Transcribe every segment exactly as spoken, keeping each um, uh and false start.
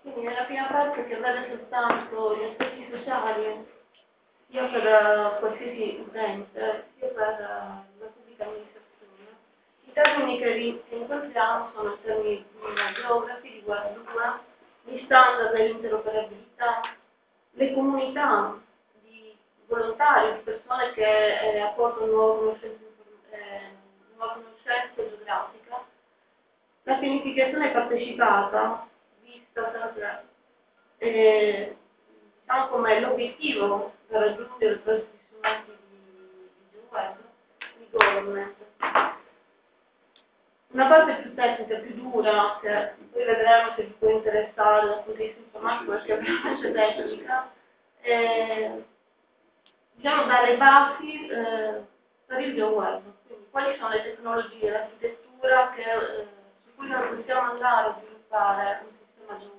Quindi nella prima parte che vede soltanto gli aspetti sociali, sia per uh, qualsiasi utente, sia per uh, la pubblica amministrazione, i termini che, ri- che incontriamo sono i termini di geografi, di web due, gli standard dell'interoperabilità, le comunità di volontari, di persone che eh, apportano nuova conoscenza, eh, nuova conoscenza geografica, la pianificazione partecipata, vista sempre eh, diciamo come l'obiettivo per raggiungere questi strumenti di, di web, di government. Una parte più tecnica, più dura, che poi vedremo se vi può interessare dal punto di vista informatico, perché è veramente tecnica, eh, diciamo dare basi eh, per il GeoWeb. Quindi quali sono le tecnologie, l'architettura che, eh, su cui noi possiamo andare a sviluppare un sistema GeoWeb.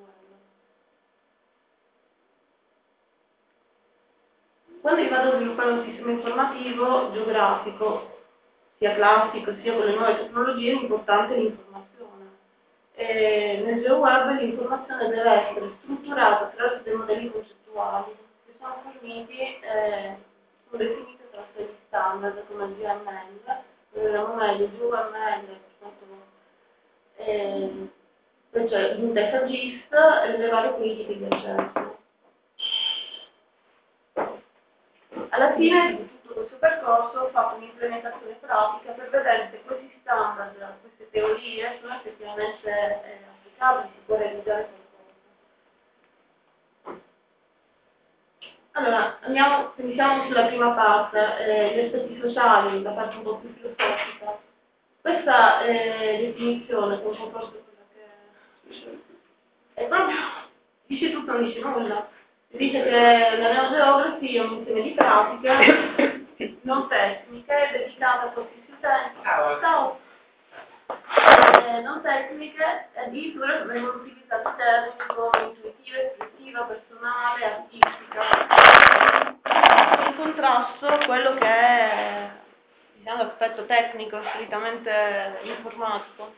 Quando io vado a sviluppare un sistema informativo geografico, sia classico sia con le nuove tecnologie, l'importante è l'informazione. E nel GeoWeb l'informazione deve essere strutturata attraverso dei modelli concettuali che sono forniti, eh, sono definiti attraverso degli standard come il G M L, vedremo meglio il G M L, per quanto eh, poi c'è l'interfaccia GIST e le varie politiche di accesso. Alla fine di tutto questo percorso ho fatto un'implementazione pratica per vedere se questi standard, queste teorie sono effettivamente eh, applicabili, si può realizzare qualcosa. Allora, andiamo, iniziamo sulla prima parte, eh, gli aspetti sociali, la parte un po' più filosofica. Questa eh, definizione, che è un po' forse quella che è proprio, dice tutto, non dice nulla. Dice che la neogeography è un insieme di pratiche non tecniche dedicate a qualsiasi utente, ciao, eh, non tecniche, addirittura vengono utilizzati termini come intuitiva, espressiva, personale, artistica, in contrasto a quello che è, diciamo, l'aspetto tecnico, strettamente informatico.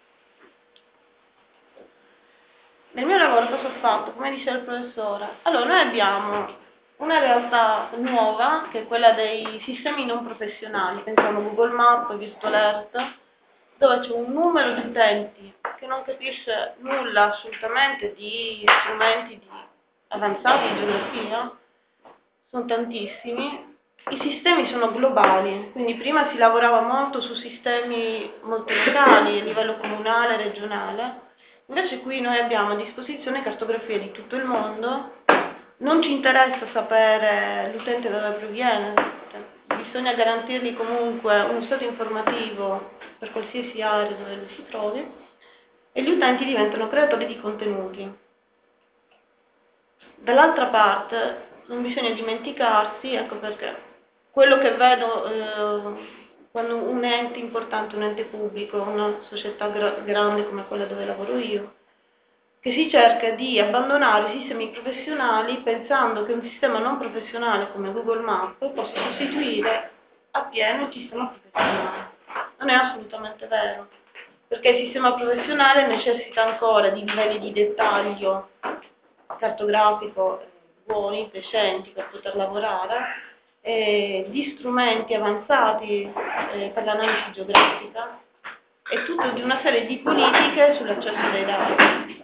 Nel mio lavoro cosa ho fatto? Come diceva il professore? Allora, noi abbiamo una realtà nuova, che è quella dei sistemi non professionali, pensiamo a Google Maps, Virtual Earth, dove c'è un numero di utenti che non capisce nulla assolutamente di strumenti di avanzati in geografia, sono tantissimi. I sistemi sono globali, quindi prima si lavorava molto su sistemi molto locali, a livello comunale, regionale. Invece qui noi abbiamo a disposizione cartografie di tutto il mondo, non ci interessa sapere l'utente da dove proviene, bisogna garantirgli comunque uno stato informativo per qualsiasi area dove lui si trovi, e gli utenti diventano creatori di contenuti. Dall'altra parte non bisogna dimenticarsi, ecco perché quello che vedo eh, quando un ente importante, un ente pubblico, una società gra- grande come quella dove lavoro io, che si cerca di abbandonare i sistemi professionali pensando che un sistema non professionale come Google Maps possa sostituire appieno il sistema professionale. Non è assolutamente vero, perché il sistema professionale necessita ancora di livelli di dettaglio cartografico buoni, decenti per poter lavorare, eh, di strumenti avanzati eh, per l'analisi geografica e tutto di una serie di politiche sull'accesso dei dati.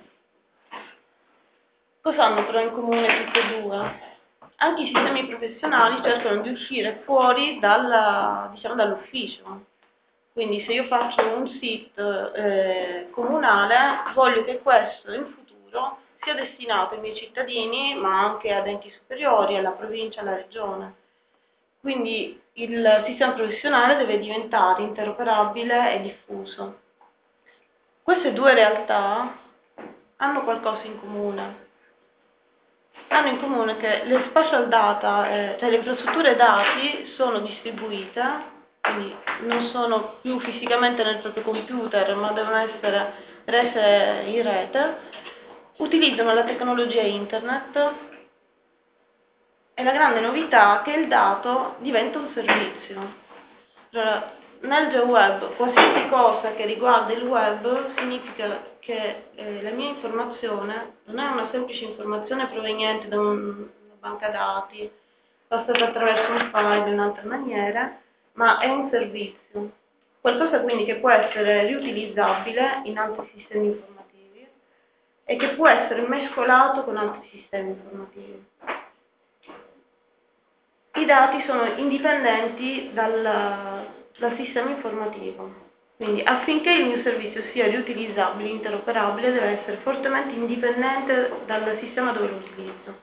Cosa hanno però in comune tutte e due? Anche i sistemi professionali cercano di uscire fuori dalla, diciamo, dall'ufficio. Quindi se io faccio un sito eh, comunale, voglio che questo in futuro sia destinato ai miei cittadini, ma anche ad enti superiori, alla provincia, alla regione. Quindi il sistema professionale deve diventare interoperabile e diffuso. Queste due realtà hanno qualcosa in comune. Hanno in comune che le spatial data, eh, cioè le infrastrutture dati sono distribuite, quindi non sono più fisicamente nel proprio computer, ma devono essere rese in rete, utilizzano la tecnologia internet e la grande novità è che il dato diventa un servizio. Allora, nel GeoWeb qualsiasi cosa che riguarda il web significa che eh, la mia informazione non è una semplice informazione proveniente da un, una banca dati, passata attraverso un file in altre maniere, ma è un servizio. Qualcosa quindi che può essere riutilizzabile in altri sistemi informativi e che può essere mescolato con altri sistemi informativi. I dati sono indipendenti dal, dal sistema informativo, quindi affinché il mio servizio sia riutilizzabile, interoperabile, deve essere fortemente indipendente dal sistema dove lo utilizzo.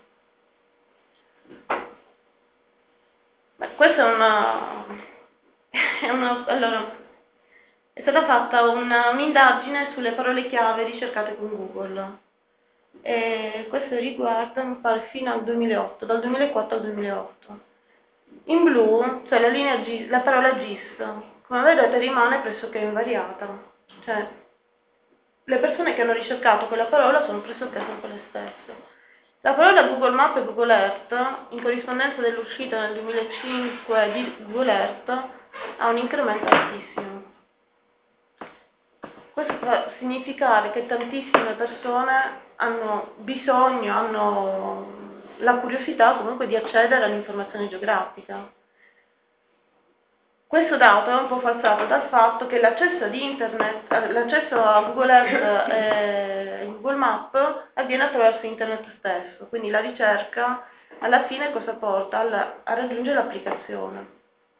Beh, questa è una, è una... Allora, è stata fatta una, un'indagine sulle parole chiave ricercate con Google. E questo riguarda, mi pare, fino al duemilaotto, dal duemilaquattro al duemilaotto. In blu c'è la linea G, la parola G I S, come vedete rimane pressoché invariata, cioè le persone che hanno ricercato quella parola sono pressoché sempre le stesse. La parola Google Maps e Google Earth, in corrispondenza dell'uscita nel duemilacinque di Google Earth, ha un incremento altissimo. Questo fa significare che tantissime persone hanno bisogno, hanno la curiosità comunque di accedere all'informazione geografica. Questo dato è un po' falsato dal fatto che l'accesso ad internet, l'accesso a Google Earth e Google Maps avviene attraverso internet stesso, quindi la ricerca alla fine cosa porta? Alla, a raggiungere l'applicazione.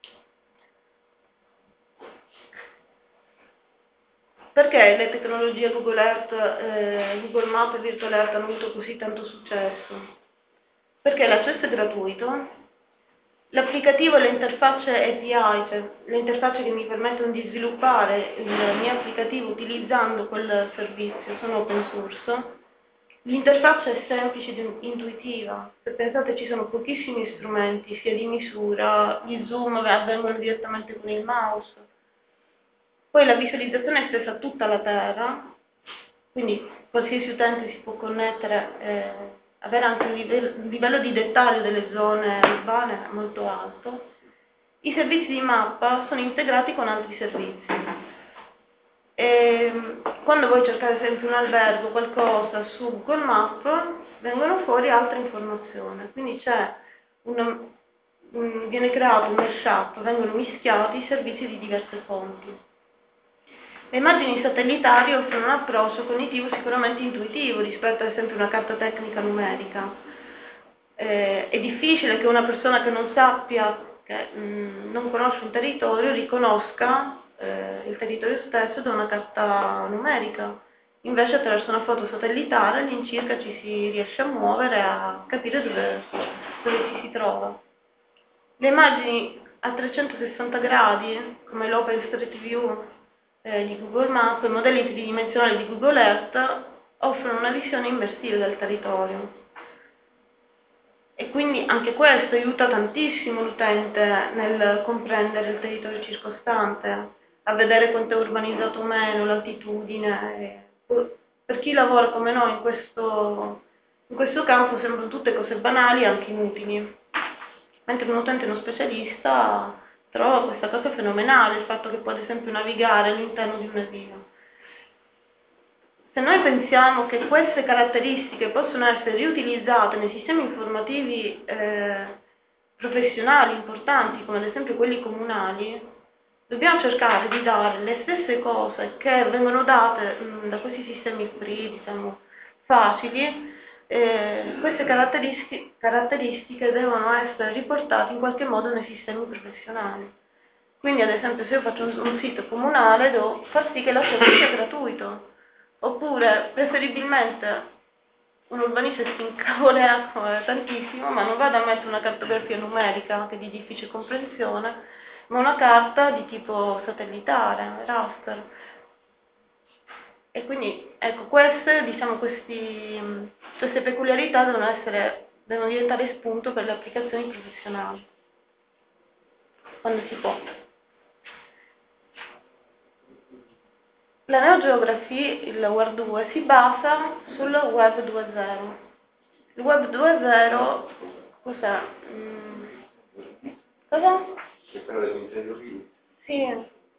Perché le tecnologie Google Earth, eh, Google Maps e Virtual Earth hanno avuto così tanto successo? Perché l'accesso è gratuito, l'applicativo e le interfacce A P I, cioè le interfacce che mi permettono di sviluppare il mio applicativo utilizzando quel servizio, sono open source. L'interfaccia è semplice ed intuitiva, se pensate ci sono pochissimi strumenti, sia di misura, gli zoom avvengono direttamente con il mouse. Poi la visualizzazione è stessa a tutta la Terra, quindi qualsiasi utente si può connettere e avere anche un livello, un livello di dettaglio delle zone urbane molto alto. I servizi di mappa sono integrati con altri servizi. E quando voi cercate sempre un albergo, qualcosa su Google Maps, vengono fuori altre informazioni. Quindi c'è una, un, viene creato un mashup, vengono mischiati i servizi di diverse fonti. Le immagini satellitari offrono un approccio cognitivo sicuramente intuitivo rispetto ad esempio a una carta tecnica numerica. Eh, è difficile che una persona che non sappia, che mh, non conosce un territorio, riconosca eh, il territorio stesso da una carta numerica. Invece attraverso una foto satellitare all'incirca ci si riesce a muovere, a capire dove, dove ci si trova. Le immagini a trecentosessanta gradi, come l'OpenStreetView eh, di Google Maps e i modelli tridimensionali di Google Earth, offrono una visione immersiva del territorio. E quindi anche questo aiuta tantissimo l'utente nel comprendere il territorio circostante, a vedere quanto è urbanizzato o meno, l'altitudine. Per chi lavora come noi in questo, in questo campo sembrano tutte cose banali e anche inutili. Mentre un utente non specialista trova questa cosa fenomenale, il fatto che può ad esempio navigare all'interno di una via. Se noi pensiamo che queste caratteristiche possono essere riutilizzate nei sistemi informativi eh, professionali importanti, come ad esempio quelli comunali, dobbiamo cercare di dare le stesse cose che vengono date mh, da questi sistemi free, diciamo, facili. Eh, queste caratteristiche, caratteristiche devono essere riportate in qualche modo nei sistemi professionali. Quindi ad esempio se io faccio un, un sito comunale devo far sì che l'accesso sia gratuito, oppure preferibilmente un urbanista si incavolera tantissimo, ma non vado a mettere una cartografia numerica che è di difficile comprensione, ma una carta di tipo satellitare, raster. E quindi, ecco, queste, diciamo, questi, queste peculiarità devono, essere, devono diventare spunto per le applicazioni professionali, quando si può. La NeoGeography, il Web due, si basa sul Web due punto zero. Il Web due punto zero, cos'è? Mm, cosa? Ci sono le imprese. Sì.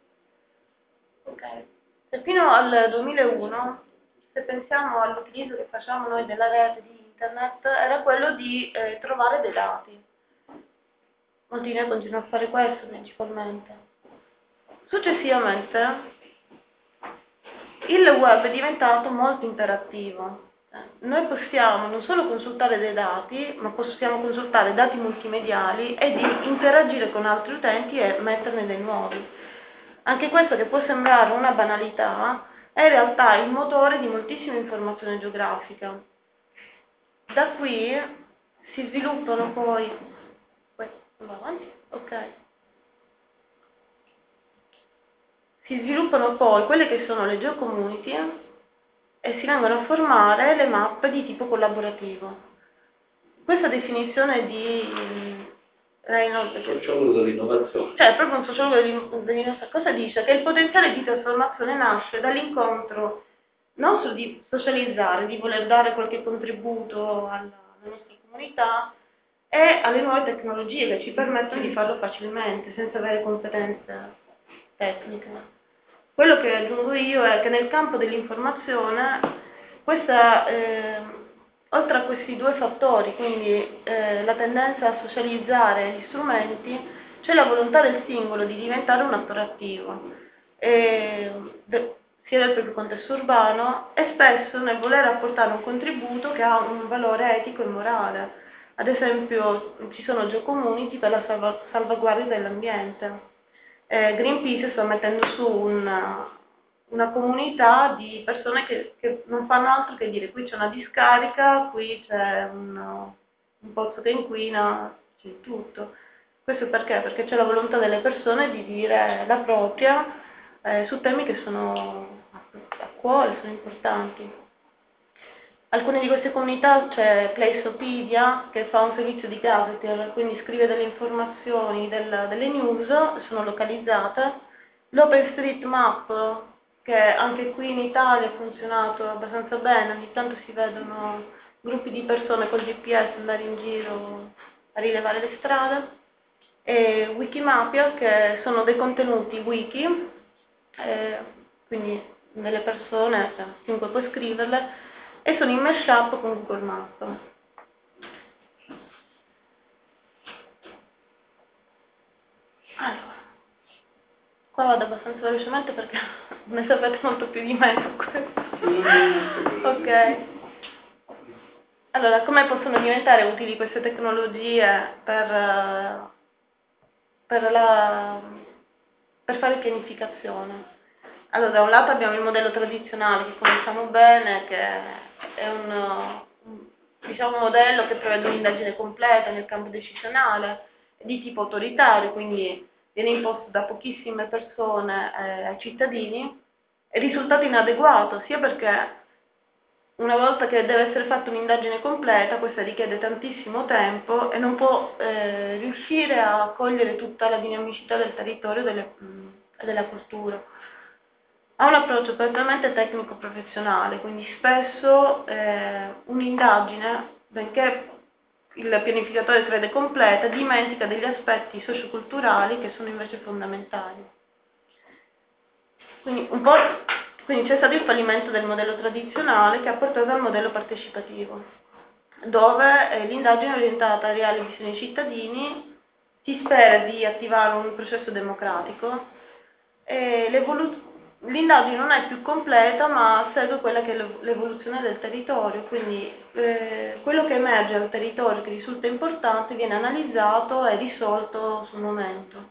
Ok. Se fino al duemilauno, se pensiamo all'utilizzo che facciamo noi della rete di internet, era quello di eh, trovare dei dati. Molti di noi continuano a fare questo principalmente. Successivamente il web è diventato molto interattivo. Eh, Noi possiamo non solo consultare dei dati, ma possiamo consultare dati multimediali e di interagire con altri utenti e metterne dei nuovi. Anche questo, che può sembrare una banalità, è in realtà il motore di moltissima informazione geografica. Da qui si sviluppano poi... Poi, va avanti? Ok. Si sviluppano poi quelle che sono le geocommunity e si vengono a formare le mappe di tipo collaborativo. Questa definizione di Reynolds, sociologo dell'innovazione, cioè proprio un sociologo dell'innovazione, cosa dice? Che il potenziale di trasformazione nasce dall'incontro non solo di socializzare, di voler dare qualche contributo alla, alla nostra comunità e alle nuove tecnologie che ci permettono di farlo facilmente, senza avere competenze tecniche. Quello che aggiungo io è che nel campo dell'informazione, questa, eh, oltre a questi due fattori, quindi eh, la tendenza a socializzare gli strumenti, c'è la volontà del singolo di diventare un attore attivo, e, de, sia del proprio contesto urbano e spesso nel voler apportare un contributo che ha un valore etico e morale. Ad esempio ci sono geocommunity per la salva, salvaguardia dell'ambiente. Eh, Greenpeace sta mettendo su una, una comunità di persone che, che non fanno altro che dire: qui c'è una discarica, qui c'è un, un pozzo che inquina, c'è tutto. Questo perché? Perché c'è la volontà delle persone di dire la propria eh, su temi che sono a cuore, sono importanti. Alcune di queste comunità c'è Placeopedia, che fa un servizio di gazetteer, quindi scrive delle informazioni, del, delle news, sono localizzate. L'OpenStreetMap, che anche qui in Italia ha funzionato abbastanza bene, ogni tanto si vedono gruppi di persone col G P S andare in giro a rilevare le strade. E Wikimapia, che sono dei contenuti wiki, eh, quindi delle persone, cioè, chiunque può scriverle, e sono in mashup con Google Maps. Allora, qua vado abbastanza velocemente perché ne sapete molto più di me su questo. Ok. Allora, come possono diventare utili queste tecnologie per, per, la, per fare pianificazione? Allora, da un lato abbiamo il modello tradizionale che conosciamo bene, che è un, diciamo, un modello che prevede un'indagine completa nel campo decisionale, di tipo autoritario, quindi viene imposto da pochissime persone eh, ai cittadini, è risultato inadeguato, sia perché una volta che deve essere fatta un'indagine completa, questa richiede tantissimo tempo e non può eh, riuscire a cogliere tutta la dinamicità del territorio e delle, mh, della cultura. Ha un approccio prettamente tecnico-professionale, quindi spesso eh, un'indagine, benché il pianificatore crede completa, dimentica degli aspetti socioculturali che sono invece fondamentali. Quindi, un po', quindi c'è stato il fallimento del modello tradizionale che ha portato al modello partecipativo, dove eh, l'indagine è orientata a reali visioni dei cittadini, si spera di attivare un processo democratico e l'indagine non è più completa ma segue quella che è l'evoluzione del territorio, quindi eh, quello che emerge dal territorio che risulta importante viene analizzato e risolto sul momento.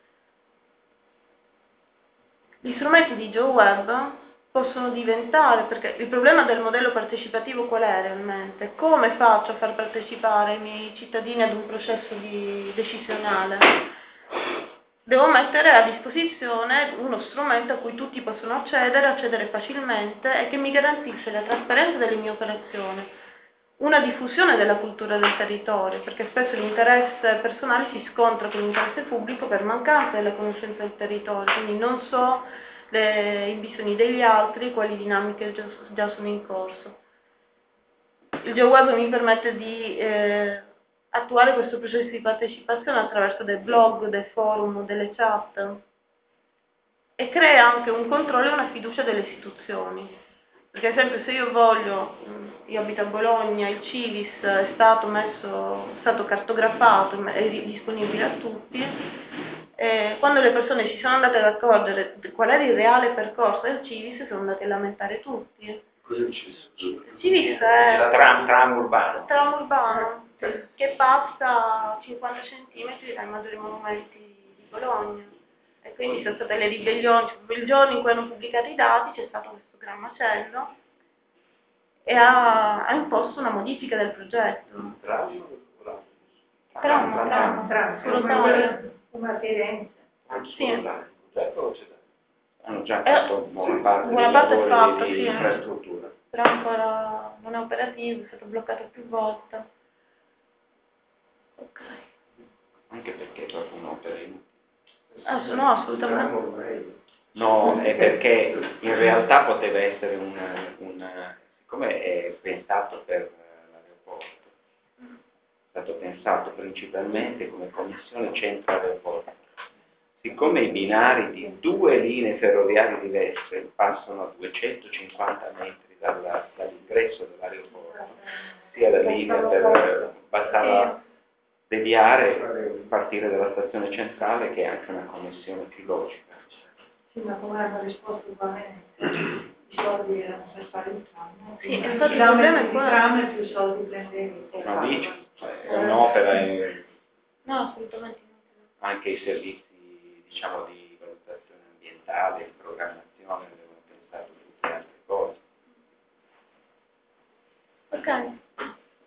Gli strumenti di GeoWeb possono diventare, perché il problema del modello partecipativo qual è realmente? Come faccio a far partecipare i miei cittadini ad un processo di decisionale? Devo mettere a disposizione uno strumento a cui tutti possono accedere, accedere facilmente e che mi garantisce la trasparenza delle mie operazioni, una diffusione della cultura del territorio, perché spesso l'interesse personale si scontra con l'interesse pubblico per mancanza della conoscenza del territorio, quindi non so le, i bisogni degli altri, quali dinamiche già, già sono in corso. Il GeoWeb mi permette di eh, attuare questo processo di partecipazione attraverso dei blog, dei forum, delle chat e crea anche un controllo e una fiducia delle istituzioni. Perché ad esempio se io voglio, io abito a Bologna, il Civis è stato messo, è stato cartografato, è disponibile a tutti, e quando le persone si sono andate ad accorgere di qual era il reale percorso del Civis, sono andate a lamentare tutti. Cos'è il Civis? Il Civis è il tram, tram urbano. tram urbano che passa a cinquanta centimetri dai maggiori monumenti di Bologna. E quindi sono state le ribellioni, il giorno in cui hanno pubblicato i dati c'è stato questo gran macello e ha, ha imposto una modifica del progetto. Tram? Tram, tram, Tram, solo come tram. una Firenze. Sì. Hanno già Eh, fatto buona parte buona dei parte è lavori fatta, di sì. infrastruttura. Però ancora non è operativo, è stato bloccato più volte. Ok. Anche perché è proprio un'opera inutile. Ah, no, assolutamente. No, è perché in realtà poteva essere un, un siccome è pensato per l'aeroporto, è stato pensato principalmente come commissione centro aeroporto. Siccome i binari di due linee ferroviarie diverse passano a duecentocinquanta metri dalla, dall'ingresso dell'aeroporto, sia la linea per bastava deviare, partire dalla stazione centrale, che è anche una connessione più logica. Sì, ma come hanno risposto ugualmente? I soldi erano per fare il tram. Sì, infatti il problema è il quello. tram e più soldi prendevi. No, dice, cioè, è un'opera, è, No, assolutamente no. anche i servizi, diciamo, di valutazione ambientale, di programmazione, avevano pensato tutte le altre cose. Ok.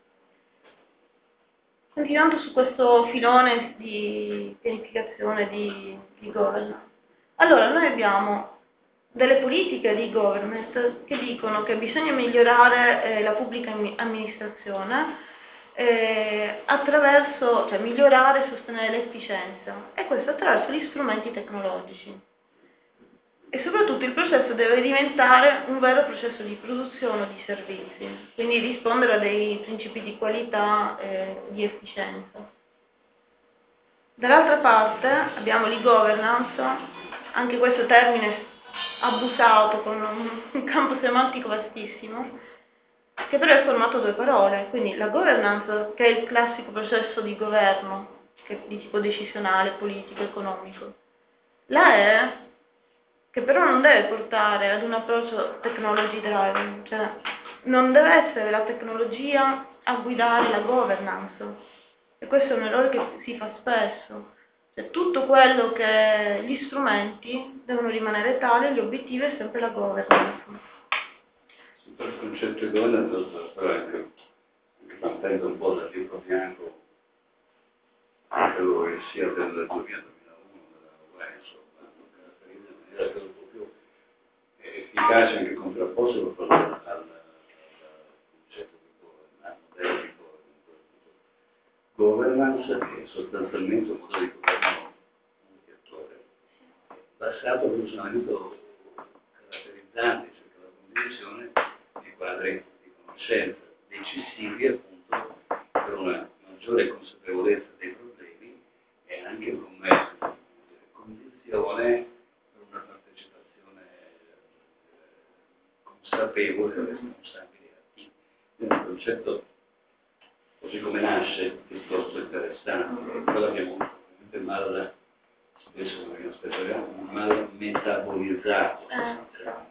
Continuando su questo filone di pianificazione di, di governance. Allora, noi abbiamo delle politiche di government che dicono che bisogna migliorare eh, la pubblica amministrazione eh, attraverso, cioè migliorare e sostenere l'efficienza, e questo attraverso gli strumenti tecnologici. E soprattutto il processo deve diventare un vero processo di produzione o di servizi, quindi rispondere a dei principi di qualità e di efficienza. Dall'altra parte abbiamo l'e-governance, anche questo termine abusato con un campo semantico vastissimo, che però è formato da due parole, quindi la governance, che è il classico processo di governo, che è di tipo decisionale, politico, economico. La E, che però non deve portare ad un approccio technology driven, cioè non deve essere la tecnologia a guidare la governance, e questo è un errore che si fa spesso. Cioè, tutto quello che gli strumenti devono rimanere tali, gli obiettivi è sempre la governance. Il concetto di governance però è anche, anche partendo un po' dal libro bianco, quello che sia del duemila duemilauno della U E, insomma, lo caratterizza in maniera che è un po' più efficace, anche contrapposto proprio al, al, al concetto di governance, modello di governance. Governance è sostanzialmente un modello di governo multiattore, basato su un funzionamento caratterizzante circa la condivisione di quadri di conoscenza decisivi appunto per una maggiore consapevolezza dei problemi e anche come condizione per una partecipazione consapevole e responsabile attiva. Quindi un concetto, così come nasce, piuttosto interessante, poi l'abbiamo veramente mal, spesso come spesso abbiamo mal metabolizzato. Eh.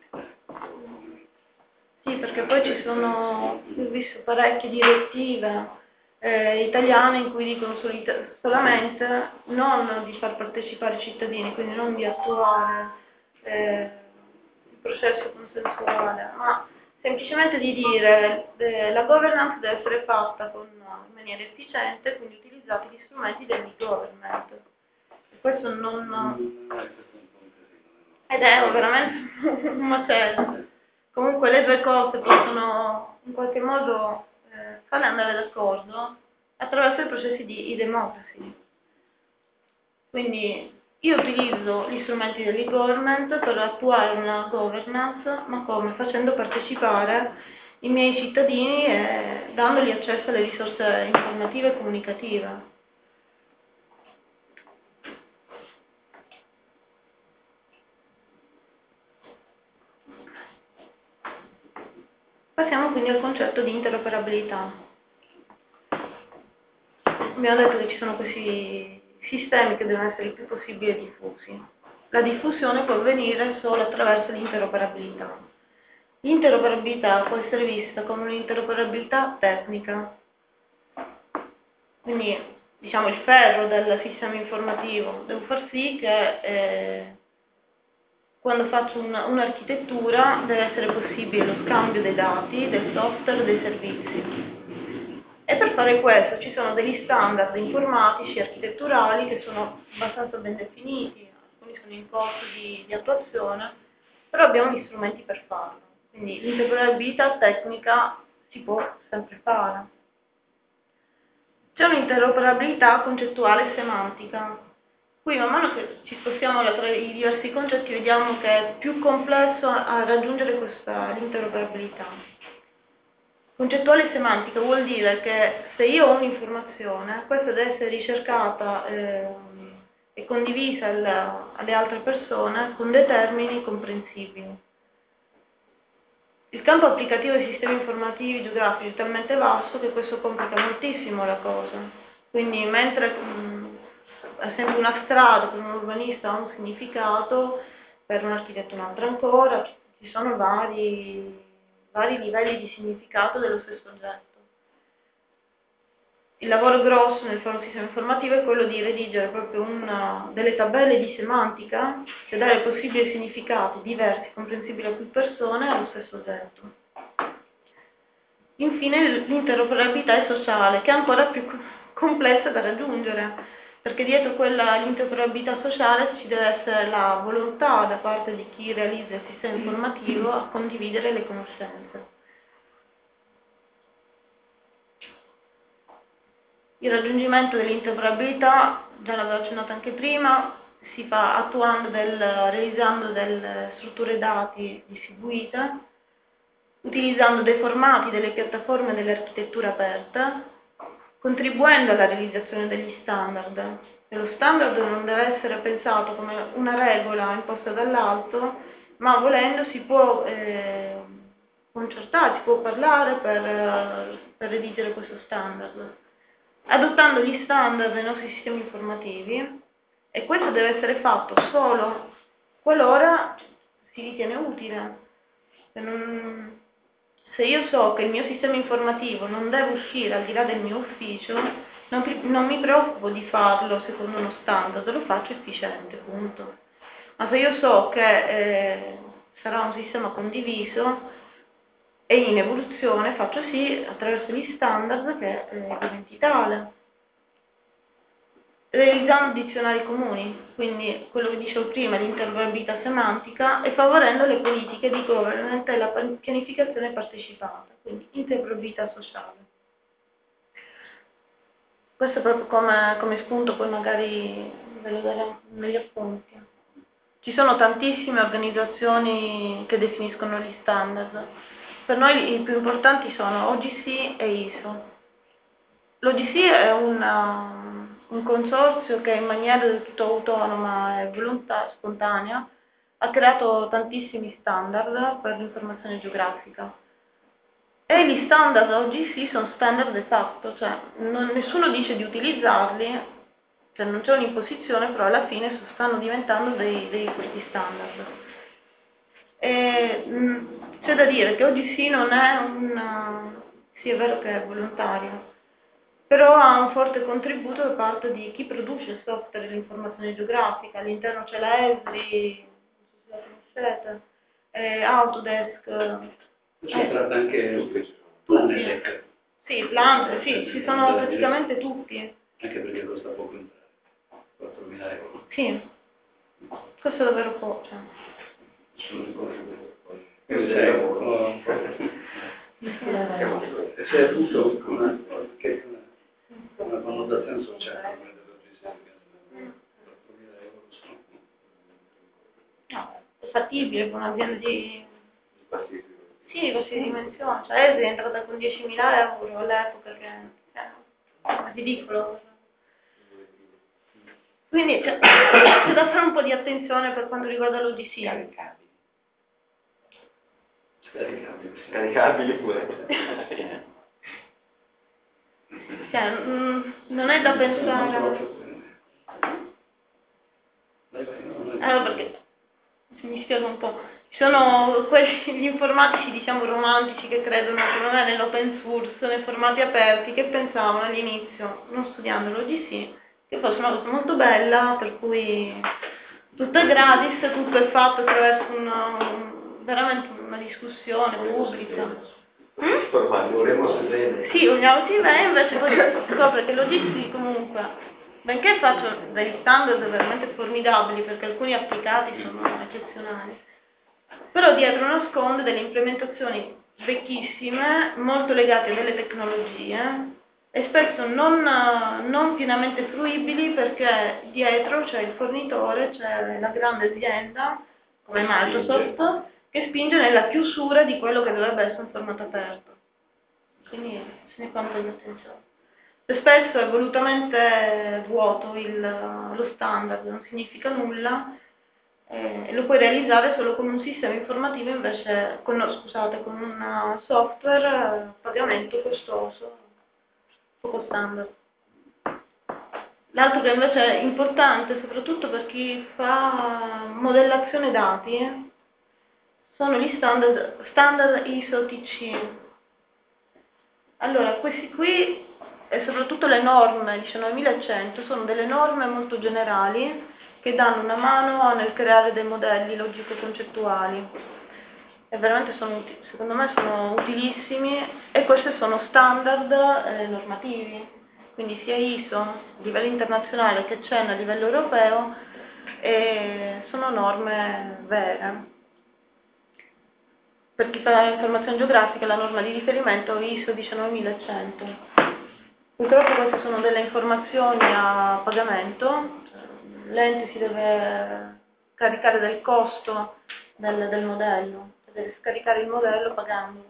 Sì, perché poi ci sono, ho visto parecchie direttive eh, italiane in cui dicono solita- solamente non di far partecipare i cittadini, quindi non di attuare eh, il processo consensuale, ma semplicemente di dire eh, la governance deve essere fatta con, in maniera efficiente, quindi utilizzati gli strumenti dell'e-government. E questo non... ed è veramente un macello. Comunque le due cose possono in qualche modo eh, farle andare d'accordo attraverso i processi di e-democracy. Quindi io utilizzo gli strumenti dell'e-government per attuare una governance, ma come? Facendo partecipare i miei cittadini e dandogli accesso alle risorse informative e comunicative. Passiamo quindi al concetto di interoperabilità. Abbiamo detto che ci sono questi sistemi che devono essere il più possibile diffusi. La diffusione può avvenire solo attraverso l'interoperabilità. L'interoperabilità può essere vista come un'interoperabilità tecnica. Quindi, diciamo, il ferro del sistema informativo deve far sì che eh, quando faccio una, un'architettura deve essere possibile lo scambio dei dati, del software, dei servizi. E per fare questo ci sono degli standard informatici, architetturali, che sono abbastanza ben definiti, alcuni sono in corso di, di attuazione, però abbiamo gli strumenti per farlo. Quindi l'interoperabilità tecnica si può sempre fare. C'è un'interoperabilità concettuale e semantica. Qui man mano che ci spostiamo tra i diversi concetti vediamo che è più complesso a raggiungere questa l'interoperabilità. Concettuale e semantica vuol dire che se io ho un'informazione, questa deve essere ricercata eh, e condivisa al, alle altre persone con dei termini comprensibili. Il campo applicativo dei sistemi informativi geografici è talmente vasto che questo complica moltissimo la cosa. Quindi mentre mh, ad esempio una strada per un urbanista ha un significato, per un architetto un altro ancora, ci sono vari, vari livelli di significato dello stesso oggetto. Il lavoro grosso nel fare un sistema informativo è quello di redigere proprio una, delle tabelle di semantica che dare possibili significati diversi, comprensibili a più persone allo stesso oggetto. Infine l'interoperabilità è sociale, che è ancora più complessa da raggiungere, perché dietro quella l'interoperabilità sociale ci deve essere la volontà da parte di chi realizza il sistema informativo a condividere le conoscenze. Il raggiungimento dell'interoperabilità, già l'avevo accennato anche prima, si fa attuando del, realizzando delle strutture dati distribuite, utilizzando dei formati, delle piattaforme e delle architetture aperte, contribuendo alla realizzazione degli standard. E lo standard non deve essere pensato come una regola imposta dall'alto, ma volendo si può eh, concertare, si può parlare per, per redigere questo standard, adottando gli standard dei nostri sistemi informativi, e questo deve essere fatto solo qualora si ritiene utile. Se, non, se io so che il mio sistema informativo non deve uscire al di là del mio ufficio, non, non mi preoccupo di farlo secondo uno standard, lo faccio efficiente, punto. Ma se io so che eh, sarà un sistema condiviso e in evoluzione, faccio sì attraverso gli standard che eh, diventi tale. Realizzando dizionari comuni, quindi quello che dicevo prima, l'interoperabilità semantica, e favorendo le politiche di governance e la pianificazione partecipata, quindi interoperabilità sociale. Questo è proprio come, come spunto, poi magari ve lo daremo negli appunti. Ci sono tantissime organizzazioni che definiscono gli standard. Per noi i più importanti sono O G C e I S O. L'O G C è una, un consorzio che in maniera del tutto autonoma e volontà spontanea ha creato tantissimi standard per l'informazione geografica. E gli standard O G C sono standard de facto, cioè non, nessuno dice di utilizzarli, cioè non c'è un'imposizione, però alla fine stanno diventando dei, dei questi standard. E, mh, c'è da dire che O G C non è un, sì è vero che è volontario, però ha un forte contributo da parte di chi produce il software dell'informazione geografica. All'interno c'è la E S R I, non so se la conoscete, eh, Autodesk. Si eh, tratta anche Planetec. Sì, Planetec, sì, ci sono praticamente tutti. Anche perché costa poco entrare, quattromila euro. Sì, questo è davvero poco. Cioè. Sono sei, un po'. E c'è appunto una, che, una connotazione sociale, quattromila euro sono. No, è fattibile per un'azienda di... Sì, di queste dimensioni. Cioè, è entrata con diecimila euro all'epoca, che è ridicolo. Quindi c'è, c'è da fare un po' di attenzione per quanto riguarda l'O G C. Scaricabili. Scaricabili pure. Cioè, mm, non è da pensare. Allora, perché mi spiego un po'. Ci sono quelli, gli informatici, diciamo, romantici che credono secondo me nell'open source, nei formati aperti, che pensavano all'inizio, non studiando l'O G C, che fosse una cosa molto bella, per cui tutto è gratis, tutto è fatto attraverso una, veramente una discussione pubblica. Mm? Vorremmo sapere. Sì, vogliamo si vede, invece poi si scopre che l'O G C comunque, benché faccia degli standard veramente formidabili, perché alcuni applicati sono eccezionali, però dietro nasconde delle implementazioni vecchissime, molto legate a delle tecnologie e spesso non, non pienamente fruibili, perché dietro c'è il fornitore, c'è la grande azienda come Microsoft che spinge nella chiusura di quello che dovrebbe essere un formato aperto. Quindi se ne compra l'attenzione. Spesso è volutamente vuoto il, lo standard, non significa nulla, e lo puoi realizzare solo con un sistema informativo, invece con, no, scusate, con un software a pagamento costoso, poco standard. L'altro che invece è importante, soprattutto per chi fa modellazione dati, sono gli standard, standard I S O T C. Allora, questi qui, e soprattutto le norme diciannovemilacento, sono delle norme molto generali che danno una mano nel creare dei modelli logico-concettuali. E veramente sono, secondo me sono utilissimi, e questi sono standard eh, normativi, quindi sia I S O a livello internazionale che C E N a livello europeo, e sono norme vere. Per chi fa informazione geografica, la norma di riferimento è I S O diciannovemilacento. Purtroppo queste sono delle informazioni a pagamento, l'ente si deve caricare del costo del, del modello, deve scaricare il modello pagandolo.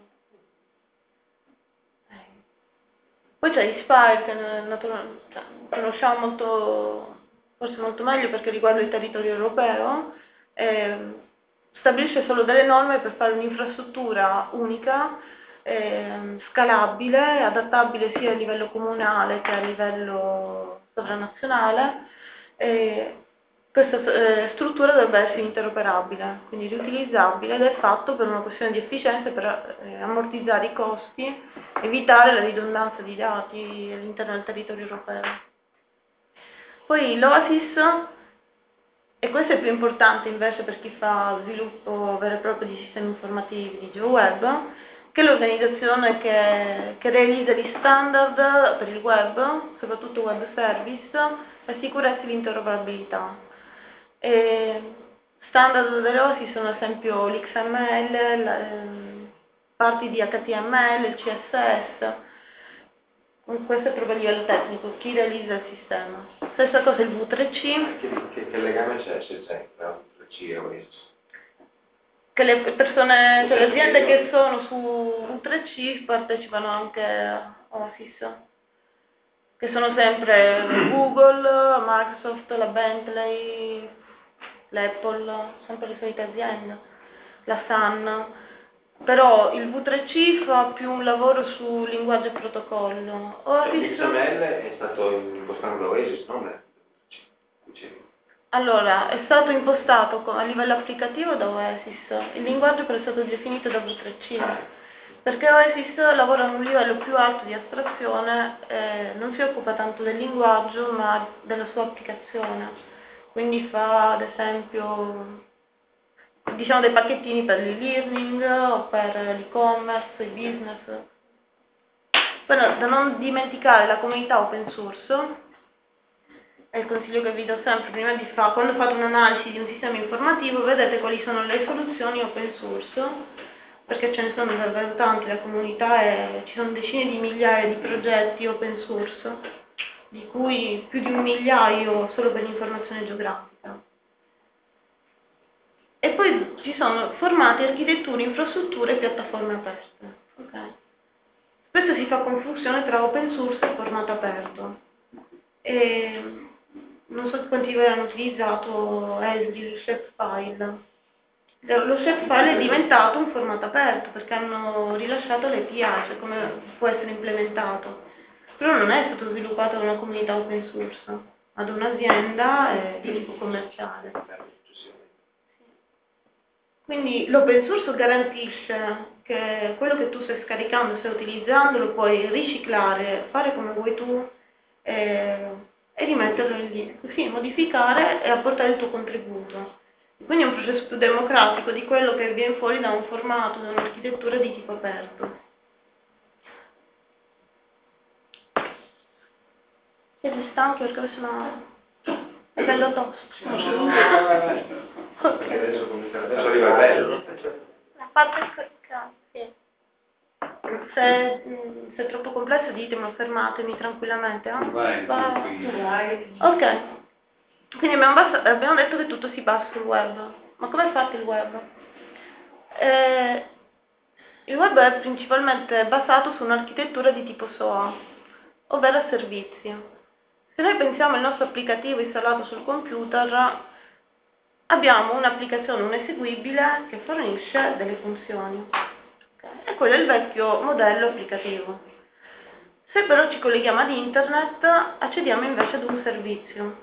Poi c'è Inspire, che naturalmente cioè, conosciamo molto, forse molto meglio perché riguarda il territorio europeo, eh, stabilisce solo delle norme per fare un'infrastruttura unica, eh, scalabile, adattabile sia a livello comunale che a livello sovranazionale. Eh, questa eh, struttura dovrebbe essere interoperabile, quindi riutilizzabile, ed è fatto per una questione di efficienza, per eh, ammortizzare i costi, evitare la ridondanza di dati all'interno del territorio europeo. Poi l'Oasis, e questo è più importante invece per chi fa sviluppo vero e proprio di sistemi informativi di GeoWeb, che è l'organizzazione che, che realizza gli standard per il web, soprattutto web service, la sicurezza e l'interoperabilità. E standard dell'Oasis sono ad esempio l'X M L, la, ehm, parti di H T M L, il C S S. Questo è proprio a livello tecnico, chi realizza il sistema. Stessa cosa il V tre C. Che, che, che legame c'è se c'è tra V tre C e Oasis? Che le persone, cioè le aziende che sono su V tre C partecipano anche a Oasis, che sono sempre Google, Microsoft, la Bentley, l'Apple, sempre le solite aziende, la Sun. Però il V tre C fa più un lavoro su linguaggio e protocollo. Oasis, L'X M L è stato impostato da Oasis, non è? allora, è stato impostato a livello applicativo da Oasis, il linguaggio però è stato definito da V tre C, perché Oasis lavora a un livello più alto di astrazione, eh, non si occupa tanto del linguaggio ma della sua applicazione, quindi fa ad esempio diciamo dei pacchettini per l'e-learning o per l'e-commerce, il business. Poi no, da non dimenticare la comunità open source. È il consiglio che vi do sempre, prima di fare, quando fate un'analisi di un sistema informativo, vedete quali sono le soluzioni open source, perché ce ne sono davvero tanti, la comunità è, ci sono decine di migliaia di progetti open source, di cui più di un migliaio solo per l'informazione geografica. E poi ci sono formati, architetture, infrastrutture e piattaforme aperte. Okay. Spesso si fa confusione tra open source e formato aperto. E non so quanti di voi hanno utilizzato Esri, Shapefile. Lo shapefile è diventato un formato aperto perché hanno rilasciato l'A P I, cioè come può essere implementato. Però non è stato sviluppato da una comunità open source, ma da un'azienda eh, di tipo commerciale. Quindi l'open source garantisce che quello che tu stai scaricando, stai utilizzando, lo puoi riciclare, fare come vuoi tu eh, e rimetterlo lì. Sì, modificare e apportare il tuo contributo. Quindi è un processo più democratico di quello che viene fuori da un formato, da un'architettura di tipo aperto. Siete stanchi perché adesso sono... è bello tosto. Adesso comincia, adesso arriva il bello. La parte scaricata, sì. Se, se è troppo complesso ditemelo, fermatemi tranquillamente. Eh? Vai, Va. Vai. Ok. Quindi abbiamo, basa- abbiamo detto che tutto si basa sul web. Ma come è fatto il web? Eh, il web è principalmente basato su un'architettura di tipo S O A, ovvero a servizi. Se noi pensiamo al nostro applicativo installato sul computer, abbiamo un'applicazione, un eseguibile che fornisce delle funzioni. Okay? E quello è il vecchio modello applicativo. Se però ci colleghiamo ad internet, accediamo invece ad un servizio.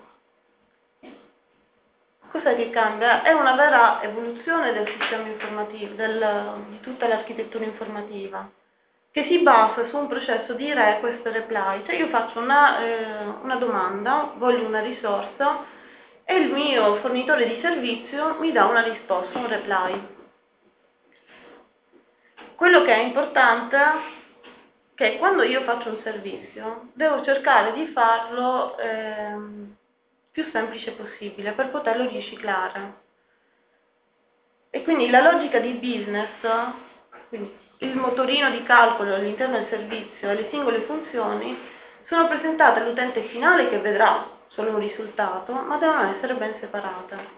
Cos'è che cambia? È una vera evoluzione del sistema informativo, del, di tutta l'architettura informativa, che si basa su un processo di request e reply. Cioè io faccio una, eh, una domanda, voglio una risorsa, e il mio fornitore di servizio mi dà una risposta, un reply. Quello che è importante è che quando io faccio un servizio, devo cercare di farlo ehm, più semplice possibile per poterlo riciclare. E quindi la logica di business, quindi il motorino di calcolo all'interno del servizio e le singole funzioni, sono presentate all'utente finale che vedrà solo un risultato, ma devono essere ben separate.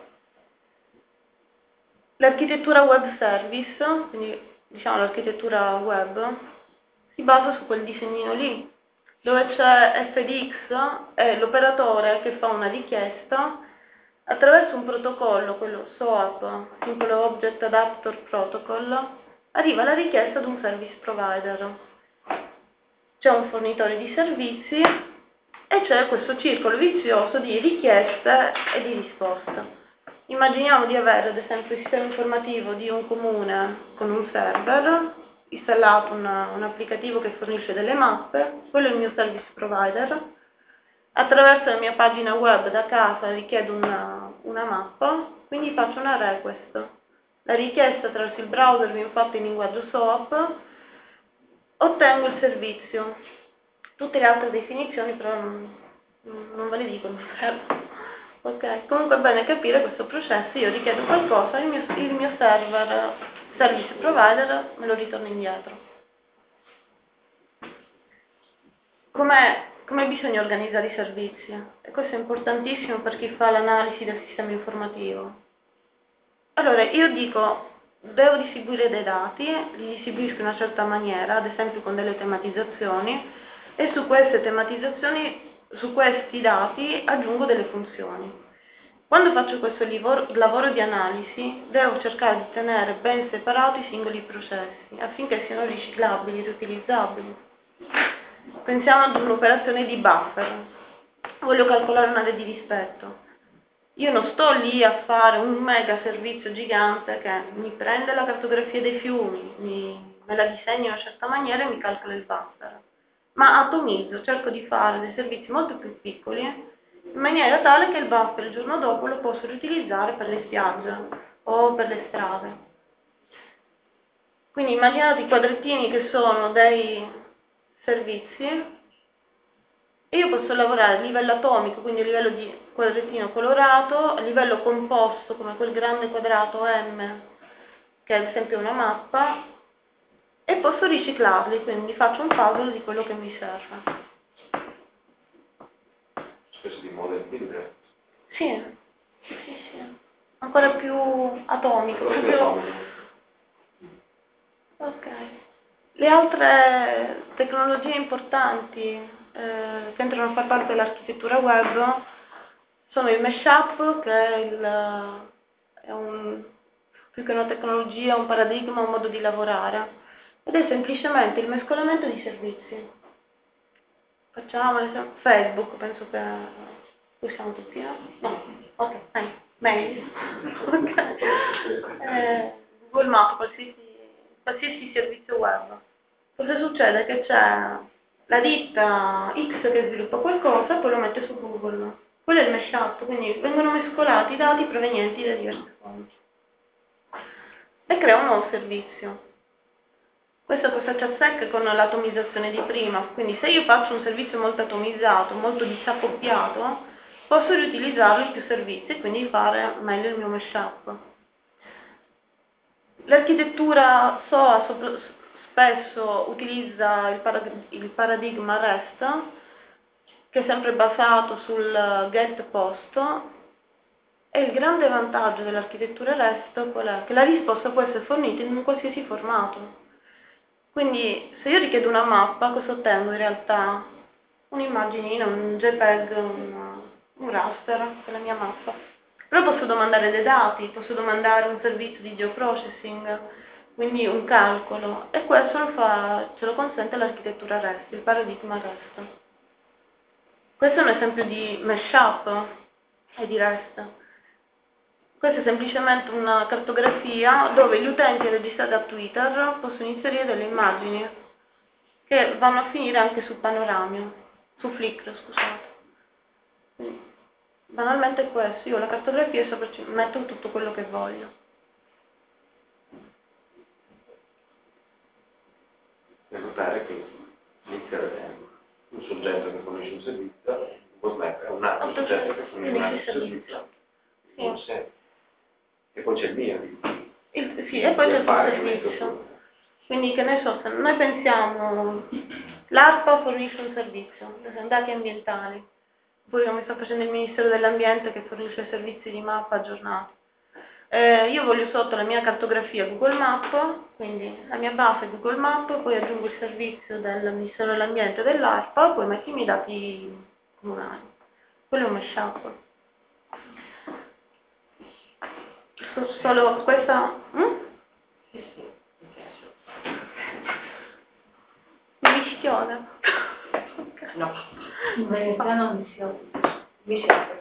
L'architettura web service, quindi diciamo l'architettura web, si basa su quel disegnino lì, dove c'è F D X, è l'operatore che fa una richiesta attraverso un protocollo, quello S O A P, Simple Object Adapter Protocol, arriva la richiesta ad un service provider. C'è un fornitore di servizi e c'è questo circolo vizioso di richieste e di risposte. Immaginiamo di avere ad esempio il sistema informativo di un comune con un server, installato una, un applicativo che fornisce delle mappe, quello è il mio service provider, attraverso la mia pagina web da casa richiedo una, una mappa, quindi faccio una request. La richiesta attraverso il browser viene fatta in linguaggio S O A P, ottengo il servizio. Tutte le altre definizioni però non, non ve le dico, non servono. Ok, comunque è bene capire questo processo, io richiedo qualcosa, il mio, il mio server, service provider, me lo ritorna indietro. Come come bisogna organizzare i servizi? E questo è importantissimo per chi fa l'analisi del sistema informativo. Allora, io dico, devo distribuire dei dati, li distribuisco in una certa maniera, ad esempio con delle tematizzazioni, e su queste tematizzazioni, su questi dati aggiungo delle funzioni. Quando faccio questo lavoro, lavoro di analisi, devo cercare di tenere ben separati i singoli processi, affinché siano riciclabili, riutilizzabili. Pensiamo ad un'operazione di buffer. Voglio calcolare una rete di rispetto. Io non sto lì a fare un mega servizio gigante che mi prende la cartografia dei fiumi, mi, me la disegna in una certa maniera e mi calcola il buffer. Ma atomizzo, cerco di fare dei servizi molto più piccoli in maniera tale che il buffer il giorno dopo lo posso riutilizzare per le spiagge o per le strade. Quindi immaginate i quadrettini che sono dei servizi e io posso lavorare a livello atomico, quindi a livello di quadrettino colorato, a livello composto come quel grande quadrato M che è ad esempio una mappa, e posso riciclarli, quindi faccio un puzzle di quello che mi serve. Specie di model builder. Sì, sì, sì, ancora più atomico, Ancora più proprio... atomico. Ok. Le altre tecnologie importanti eh, che entrano a far parte dell'architettura web sono il mashup, che è, il, è un, più che una tecnologia, un paradigma, un modo di lavorare, ed è semplicemente il mescolamento di servizi. Facciamo l'esempio, Facebook, penso che usiamo tutti, no? No, ok, dai, mail, ok. Eh, Google Maps, qualsiasi, qualsiasi servizio web. Cosa succede? Che c'è la ditta X che sviluppa qualcosa, poi lo mette su Google. Quello è il mashup, quindi vengono mescolati i dati provenienti da diverse fonti e crea un nuovo servizio. Questo cosa ci assecca con l'atomizzazione di prima, quindi se io faccio un servizio molto atomizzato, molto disaccoppiato, posso riutilizzarlo in più servizi e quindi fare meglio il mio mashup. L'architettura S O A spesso utilizza il, parad- il paradigma REST, che è sempre basato sul get post, e il grande vantaggio dell'architettura REST qual è? Che la risposta può essere fornita in un qualsiasi formato. Quindi se io richiedo una mappa, cosa ottengo in realtà? Un'immaginina, un JPEG, un, un raster della mia mappa. Però posso domandare dei dati, posso domandare un servizio di geoprocessing, quindi un calcolo, e questo lo fa, ce lo consente l'architettura REST, il paradigma REST. Questo è un esempio di mashup e di REST. Questa è semplicemente una cartografia dove gli utenti registrati a Twitter possono inserire delle immagini che vanno a finire anche su Panorama, su Flickr, scusate. Quindi, banalmente è questo, io ho la cartografia e sopra ci metto tutto quello che voglio. Per notare che Flickr è un soggetto che fornisce un servizio, Google Maps è un altro soggetto che fornisce un altro servizio. Sì. E poi c'è il mio. Il, sì, e poi c'è il servizio. Quindi che ne so, se noi pensiamo, l'ARPA fornisce un servizio, dati ambientali, poi come sta facendo il Ministero dell'Ambiente che fornisce servizi di mappa aggiornati. Eh, io voglio sotto la mia cartografia Google Maps, quindi la mia base è Google Maps, poi aggiungo il servizio del Ministero dell'Ambiente e dell'ARPA, poi metto i miei dati comunali. Quello è un mashup. Solo questa... Mm? Mi mischione. No, in verità non mi scioglie.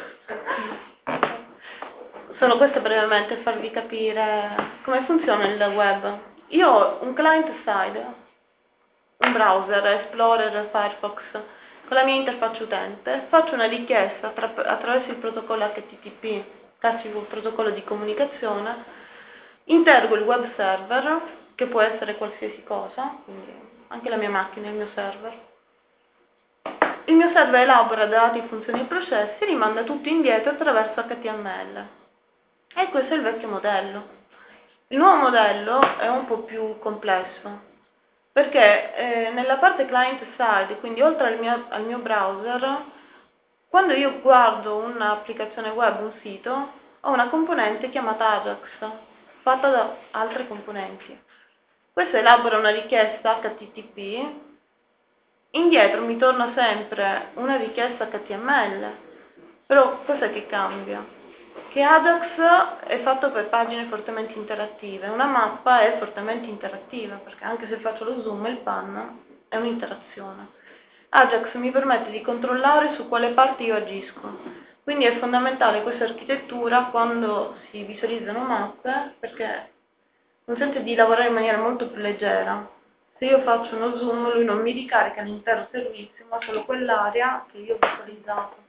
Solo questo brevemente per farvi capire come funziona il web. Io ho un client side, un browser, Explorer, Firefox, con la mia interfaccia utente, faccio una richiesta attra- attraverso il protocollo H T T P, classico protocollo di comunicazione, interrogo il web server, che può essere qualsiasi cosa, quindi anche la mia macchina è il mio server. Il mio server elabora dati, funzioni e processi e li manda tutto indietro attraverso H T M L. E questo è il vecchio modello. Il nuovo modello è un po' più complesso, perché eh, nella parte client side, quindi oltre al mio, al mio browser, quando io guardo un'applicazione web, un sito, ho una componente chiamata Ajax, fatta da altre componenti. Questa elabora una richiesta H T T P, indietro mi torna sempre una richiesta H T M L, però cos'è che cambia? Che Ajax è fatto per pagine fortemente interattive, una mappa è fortemente interattiva, perché anche se faccio lo zoom il pan è un'interazione. Ajax mi permette di controllare su quale parte io agisco, quindi è fondamentale questa architettura quando si visualizzano mappe, perché consente di lavorare in maniera molto più leggera. Se io faccio uno zoom lui non mi ricarica l'intero servizio, ma solo quell'area che io ho visualizzato.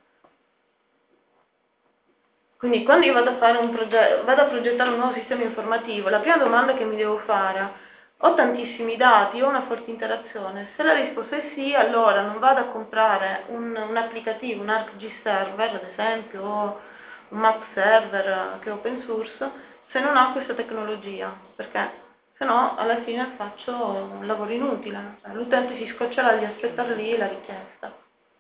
Quindi quando io vado a fare un progetto, vado a progettare un nuovo sistema informativo, la prima domanda che mi devo fare, ho tantissimi dati, ho una forte interazione? Se la risposta è sì, allora non vado a comprare un, un applicativo, un ArcGIS server ad esempio, o un map server che è open source, se non ho questa tecnologia, perché se no alla fine faccio un lavoro inutile, l'utente si scoccerà di aspettare lì la richiesta.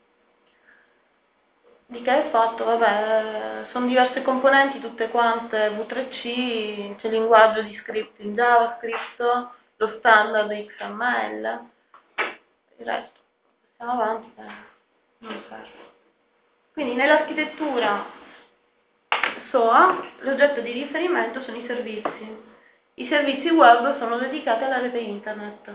Di che è fatto? Vabbè, sono diverse componenti, tutte quante V tre C, c'è il linguaggio di script in JavaScript, lo standard X M L, il resto. Passiamo avanti, eh, non serve. Quindi nell'architettura S O A, l'oggetto di riferimento sono i servizi. I servizi web sono dedicati alla rete internet.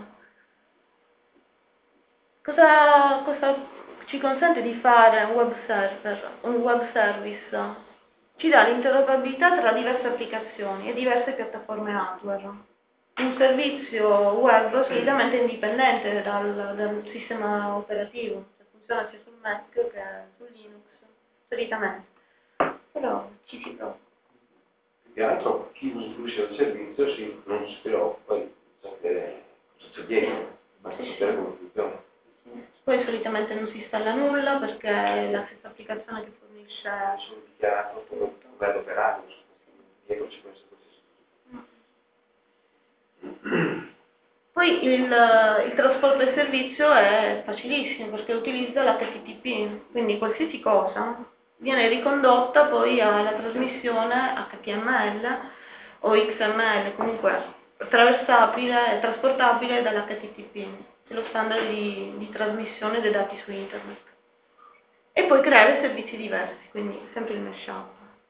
Cosa, cosa ci consente di fare un web server, un web service? Ci dà l'interoperabilità tra diverse applicazioni e diverse piattaforme hardware. Un servizio web solitamente è indipendente dal, dal sistema operativo, cioè funziona sia sul Mac che su Linux, solitamente. Però ci si prova. Più che altro chi usufruisce del servizio sì, non si preoccupa di sapere cosa c'è dietro, basta sapere come funziona. Poi solitamente non si installa nulla perché è la stessa applicazione che fornisce. Sono dichiarato come bello operario, dietro ci penso così. Poi il, il trasporto del servizio è facilissimo perché utilizza l'H T T P, quindi qualsiasi cosa viene ricondotta poi alla trasmissione H T M L o X M L, comunque attraversabile e trasportabile dall'H T T P, che è lo standard di, di trasmissione dei dati su internet. E poi creare servizi diversi, quindi sempre il mashup.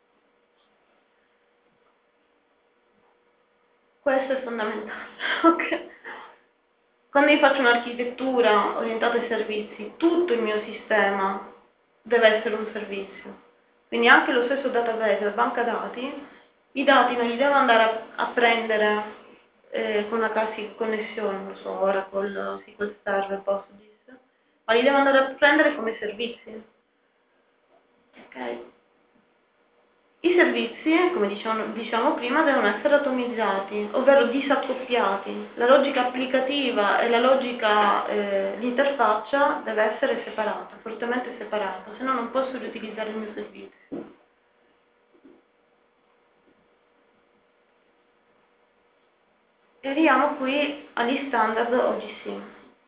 Questo è fondamentale. Okay. Quando io faccio un'architettura orientata ai servizi, tutto il mio sistema deve essere un servizio. Quindi anche lo stesso database, la banca dati, i dati non li devo andare a, a prendere eh, con una classica connessione, non so, Oracle, S Q L Server, PostGIS, ma li devo andare a prendere come servizi. Ok? I servizi, come diciamo, diciamo prima, devono essere atomizzati, ovvero disaccoppiati. La logica applicativa e la logica, eh, l'interfaccia deve essere separata, fortemente separata, se no non posso riutilizzare il mio servizio. E arriviamo qui agli standard O G C.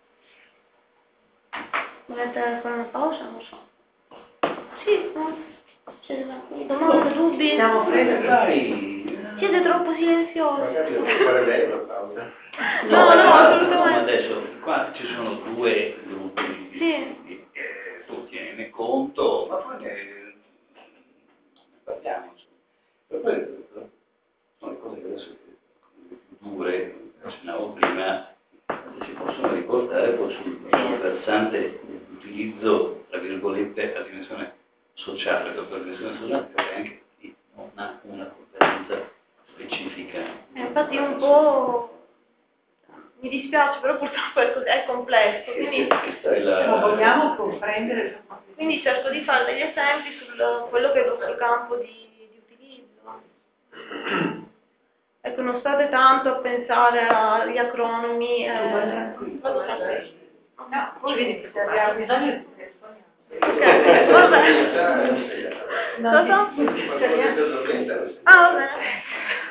Volete fare una pausa? Non so. Sì, no. C'è domande, dubbi? Siamo freddi. Dai, Siete troppo silenziosi. Magari devo fare lei una pausa. No, no, assolutamente. adesso qua ci sono due gruppi di Sì. di- eh, tu tieni conto, ma poi ne, ne parliamo. insomma. E poi sono le cose che adesso le future, accennavo prima, si possono riportare poi sul versante dell'utilizzo, tra virgolette, a dimensione sociale, perché la dimensione sociale è anche chi non ha una competenza specifica. Eh, infatti un po' mi dispiace, però purtroppo è, così, è complesso, quindi, Questa è la... Non vogliamo comprendere. quindi cerco di fare degli esempi su quello che è il vostro campo di, di utilizzo. Ecco, non state tanto a pensare agli acronimi. Eh, vado tranquillo. No, poi se abbiamo bisogno di telefoniamo. Ok, va bene. Cosa? Ah, va bene.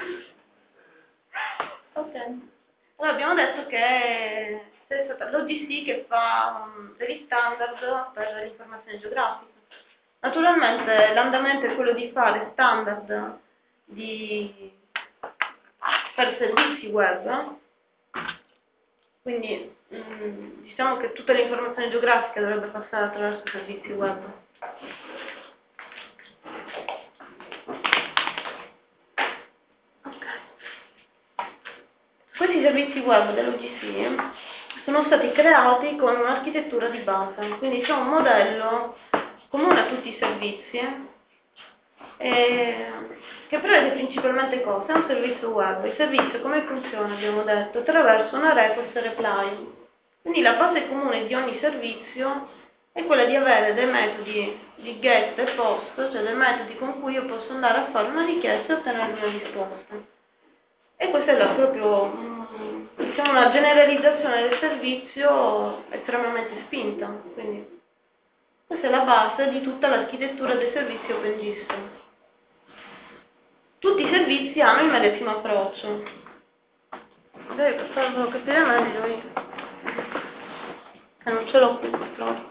Ok. Allora abbiamo detto che c'è stata l'O G C che fa um, degli standard per l'informazione geografica. Naturalmente l'andamento è quello di fare standard di, per servizi web, quindi mh, diciamo che tutta l'informazione geografica dovrebbe passare attraverso servizi web. Questi servizi web dell'O G C sono stati creati con un'architettura di base, quindi c'è un modello comune a tutti i servizi eh, che prevede principalmente cosa? È un servizio web. Il servizio come funziona, abbiamo detto, attraverso una request reply. Quindi la base comune di ogni servizio è quella di avere dei metodi di get e post, cioè dei metodi con cui io posso andare a fare una richiesta e ottenere una risposta. E questa è la proprio, diciamo, una generalizzazione del servizio estremamente spinta. Quindi questa è la base di tutta l'architettura dei servizi OpenGIS. Tutti i servizi hanno il medesimo approccio. Dai, per farlo capire meglio io. Che non ce l'ho qui purtroppo.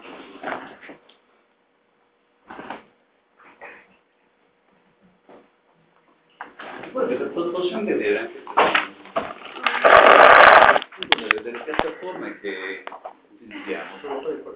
Poi possiamo vedere anche delle, delle piattaforme che utilizziamo, solo poi